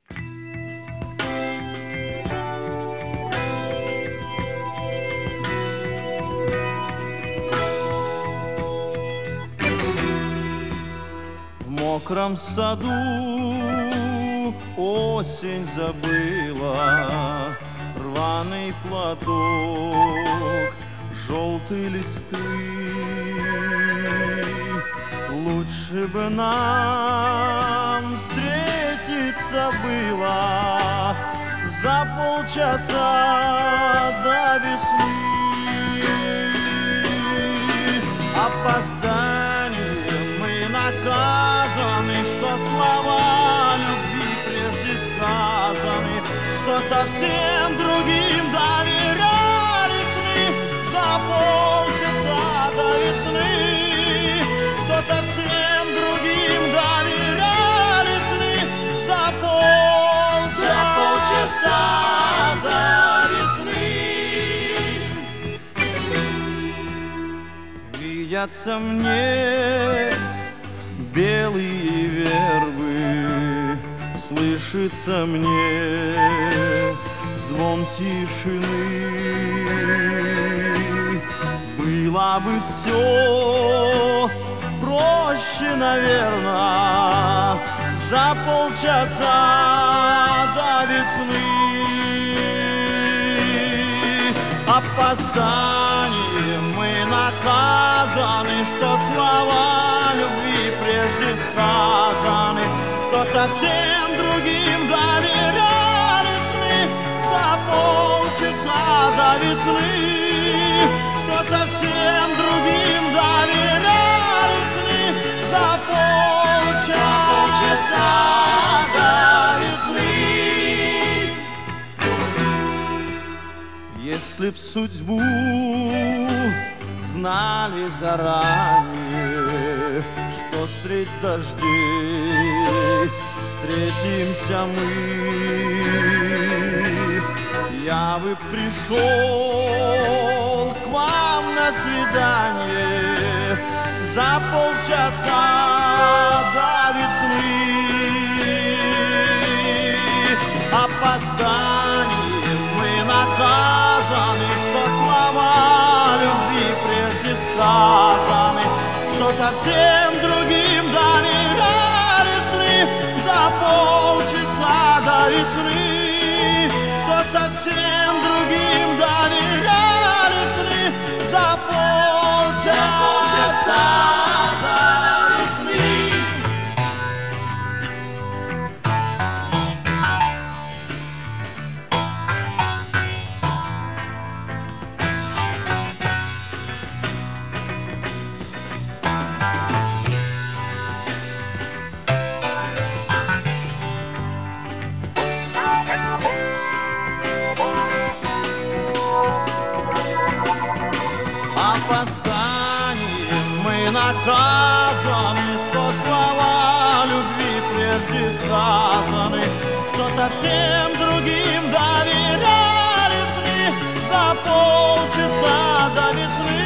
В мокром саду осень забыла рваный платок, желтые листы. Лучше бы нам встретиться было за полчаса до весны. Опозданием мы наказаны, что слова любви прежде сказаны, что совсем другим доверяли сны за полчаса до весны, что совсем другим доверяли сны за полчаса до весны. Видятся мне белые вербы, слышится мне звон тишины. Было бы все проще, наверное, за полчаса до весны. Опозданием мы наказаны, что слова любви прежде сказаны, что совсем другим доверяли сны за полчаса до весны, что совсем другим доверяли сны за полчаса до весны. Если б судьбу знали заранее, что средь дождей встретимся мы, я бы пришел к вам на свидание за полчаса до весны. Опозданием мы наказаны, что слова любви прежде сказаны, что совсем другим доверяли сны за полчаса до весны, что совсем другим доверяли сны за полчаса до весны. Опозданием мы наказаны, что слова любви прежде сказаны, что совсем другим доверяли сны за полчаса до весны.